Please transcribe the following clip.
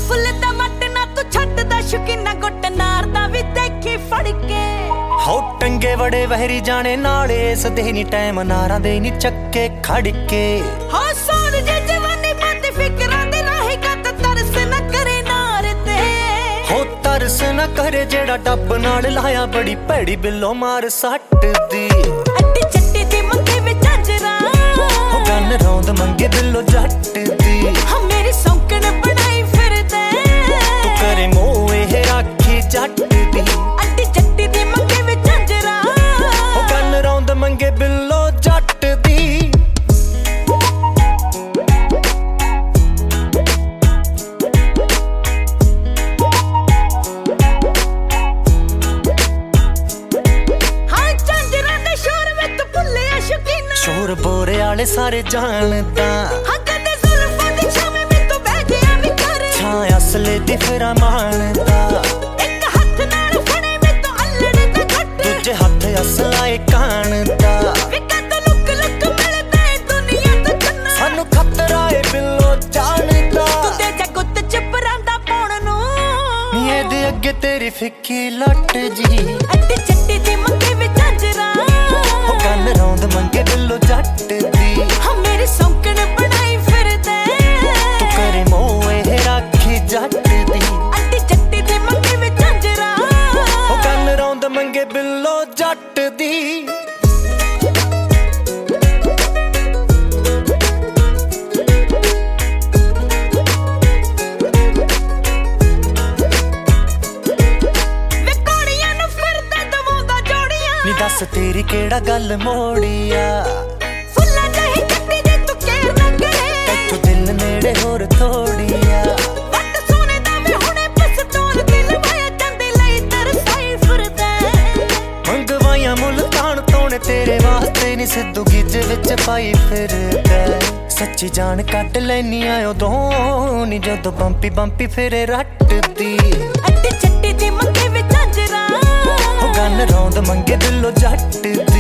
full दा मट ना तू छड्डदा शौकीना गुट नार दा वी देखी फड़ के हो टंगे बड़े वहरी जाने नाले सदे नी टाइम नारा दे नी चक्के खड़ के हो सोन जे जवानी बंद फिकरां दे राही गत तरस न करे नार ते हो तरस न करे जेड़ा डब नाल लाया बड़ी भैड़ी बिल्लो मार सट दी अड्डी चट्टी दी मंगे विच झांजरा हो गन रौंद मंगे दिलो जट दी हम मेरी सौंकण बनाई फिरदे तू करे मोह ए राखी जट दी अड्डी चट्टी दी मंगे विच झांजरा हो गन रौंद मंगे बिल्लो जट दी शोर बोरे आले सारे जानदा कदे जुल्फां दी छावे में तू बैठ गया वी कर छां असले दी फिरा मानदा एक हत्थ नाल फड़े में तू अल्लड़ दा घट दूजे हत्थ असलाए कानदा वी कद लुक लुक मिलदा है दुनिया तो चन्ना सानू खतरा है बिल्लो जानदा तू दे जा गुत्त च परांदा पाउण नू नी एदे अगे तेरी फिक्की लट जी अड्डी चट्टी दी मंगे विच झांजरा हो गन रौंद मंगे दिलो जट दी हम मेरी सौंकण बनाई फिरदे तू करे मोह ए राखी जट दी अड्डी चट्टी दी मंगे विच झांजरा हो गन रौंद मंगे बिल्लो जट दी नी दस तेरी केड़ा गल मोड़िया फुल्ला चाहे चट्टी जे तू केर ना करे तू दिल नेड़े होर थोड़िया वट सोने दा वे हुणे पस्तौल दिल वाया चंदे लई तरसाई फिरदा मंगवाइया मुल्तान तोने तेरे वास्ते नी सिद्धू गिज विच पाई फिरदा सच्ची जान कट लैनी आयो दों नी जदों बंपी बंपी फिरे रट दी अड्डी चट्टी दी मंगे विच झांजरा हो गन रौंद मंगे दिलो जट दी